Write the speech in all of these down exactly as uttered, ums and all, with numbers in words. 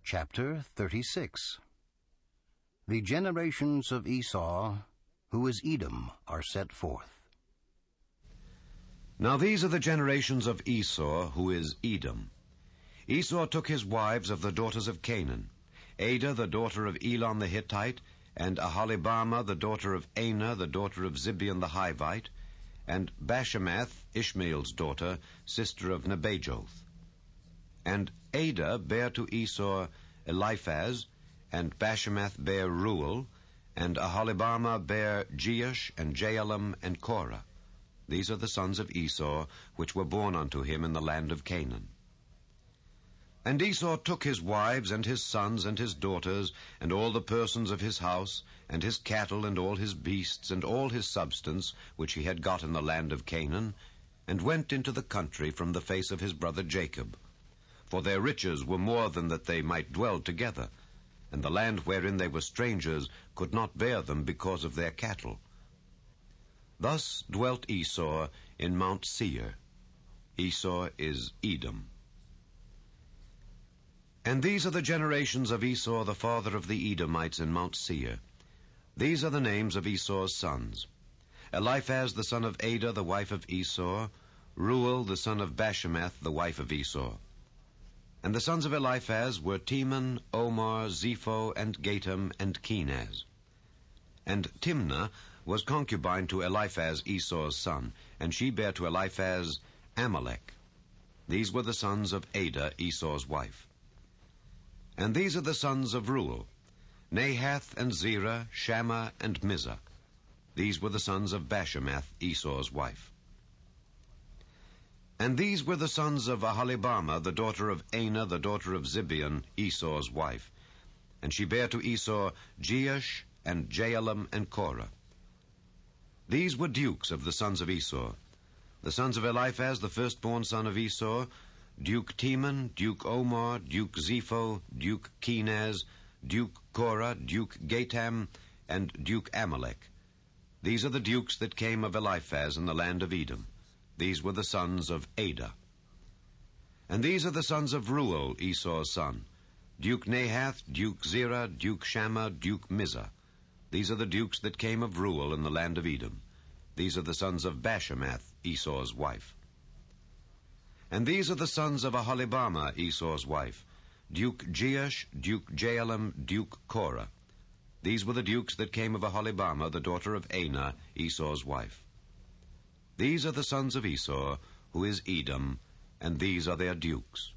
Chapter thirty-six. The generations of Esau, who is Edom, are set forth. Now these are the generations of Esau, who is Edom. Esau took his wives of the daughters of Canaan, Adah the daughter of Elon the Hittite, and Aholibamah the daughter of Anah the daughter of Zibeon the Hivite, and Bashemath, Ishmael's daughter, sister of Nebajoth. And Adah bare to Esau Eliphaz, and Bashemath bare Reuel, and Aholibamah bare Jeush, and Jaalam, and Korah. These are the sons of Esau, which were born unto him in the land of Canaan. And Esau took his wives, and his sons, and his daughters, and all the persons of his house, and his cattle, and all his beasts, and all his substance, which he had got in the land of Canaan, and went into the country from the face of his brother Jacob. For their riches were more than that they might dwell together, and the land wherein they were strangers could not bear them because of their cattle. Thus dwelt Esau in Mount Seir. Esau is Edom. And these are the generations of Esau, the father of the Edomites, in Mount Seir. These are the names of Esau's sons: Eliphaz the son of Adah, the wife of Esau; Reuel the son of Bashemath, the wife of Esau. And the sons of Eliphaz were Teman, Omar, Zepho, and Gatam, and Kenaz. And Timnah was concubine to Eliphaz, Esau's son, and she bare to Eliphaz Amalek. These were the sons of Adah, Esau's wife. And these are the sons of Reuel: Nahath, and Zerah, Shammah, and Mizah. These were the sons of Bashemath, Esau's wife. And these were the sons of Aholibamah, the daughter of Anah, the daughter of Zibeon, Esau's wife. And she bare to Esau Jeush, and Jaalam, and Korah. These were dukes of the sons of Esau: the sons of Eliphaz, the firstborn son of Esau, Duke Teman, Duke Omar, Duke Zepho, Duke Kenaz, Duke Korah, Duke Gatam, and Duke Amalek. These are the dukes that came of Eliphaz in the land of Edom. These were the sons of Adah. And these are the sons of Reuel, Esau's son: Duke Nahath, Duke Zerah, Duke Shammah, Duke Mizah. These are the dukes that came of Reuel in the land of Edom. These are the sons of Bashemath, Esau's wife. And these are the sons of Aholibamah, Esau's wife: Duke Jeush, Duke Jaalam, Duke Korah. These were the dukes that came of Aholibamah, the daughter of Anah, Esau's wife. These are the sons of Esau, who is Edom, and these are their dukes.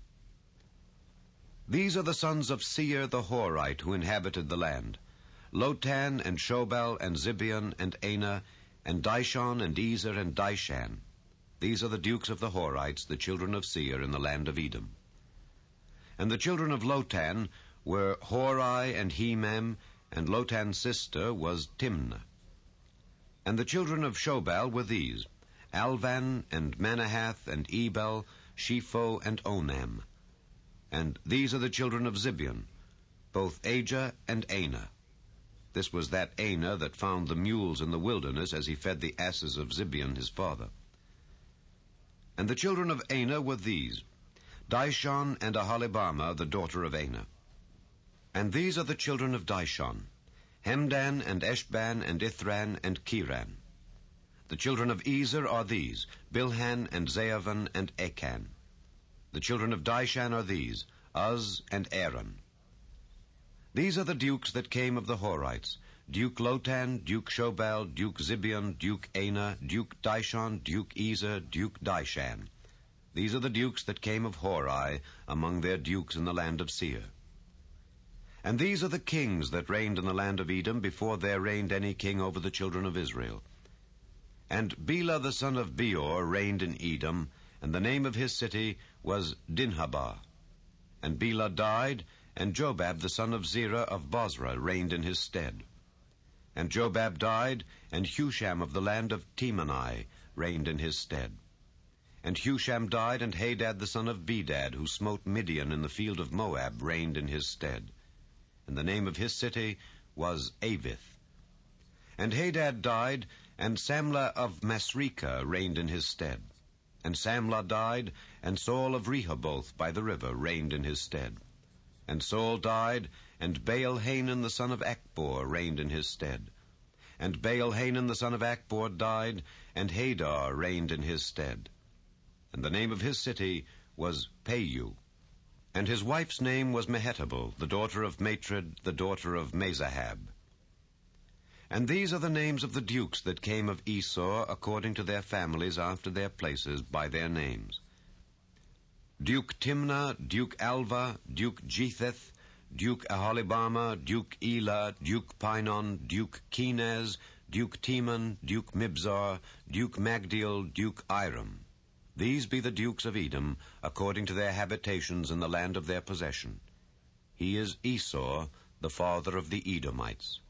These are the sons of Seir the Horite, who inhabited the land: Lotan, and Shobal, and Zibeon, and Anah, and Dishon, and Ezer, and Dishan. These are the dukes of the Horites, the children of Seir, in the land of Edom. And the children of Lotan were Hori and Hemam, and Lotan's sister was Timnah. And the children of Shobal were these: Alvan, and Manahath, and Ebal, Shepho, and Onam. And these are the children of Zibeon, both Ajah and Anah. This was that Anah that found the mules in the wilderness as he fed the asses of Zibeon his father. And the children of Anah were these: Dishon, and Aholibamah, the daughter of Anah. And these are the children of Dishon: Hemdan, and Eshban, and Ithran, and Kiran. The children of Ezer are these: Bilhan, and Zaavan, and Achan. The children of Dishan are these: Uz, and Aaron. These are the dukes that came of the Horites: Duke Lotan, Duke Shobal, Duke Zibeon, Duke Anah, Duke Dishon, Duke Ezer, Duke Dishan. These are the dukes that came of Hori among their dukes in the land of Seir. And these are the kings that reigned in the land of Edom before there reigned any king over the children of Israel. And Bela the son of Beor reigned in Edom, and the name of his city was Dinhabah. And Bela died, and Jobab the son of Zerah of Bozrah reigned in his stead. And Jobab died, and Husham of the land of Temani reigned in his stead. And Husham died, and Hadad the son of Bedad, who smote Midian in the field of Moab, reigned in his stead. And the name of his city was Avith. And Hadad died, and Samlah of Masrekah reigned in his stead. And Samlah died, and Saul of Rehoboth by the river reigned in his stead. And Saul died, and Baal-Hanan the son of Achbor reigned in his stead. And Baal-Hanan the son of Achbor died, and Hadar reigned in his stead. And the name of his city was Payu. And his wife's name was Mehetabel, the daughter of Matred, the daughter of Mezahab. And these are the names of the dukes that came of Esau according to their families after their places by their names: Duke Timnah, Duke Alva, Duke Jetheth, Duke Aholibama, Duke Elah, Duke Pinon, Duke Kenaz, Duke Teman, Duke Mibzar, Duke Magdiel, Duke Iram. These be the dukes of Edom, according to their habitations in the land of their possession. He is Esau, the father of the Edomites.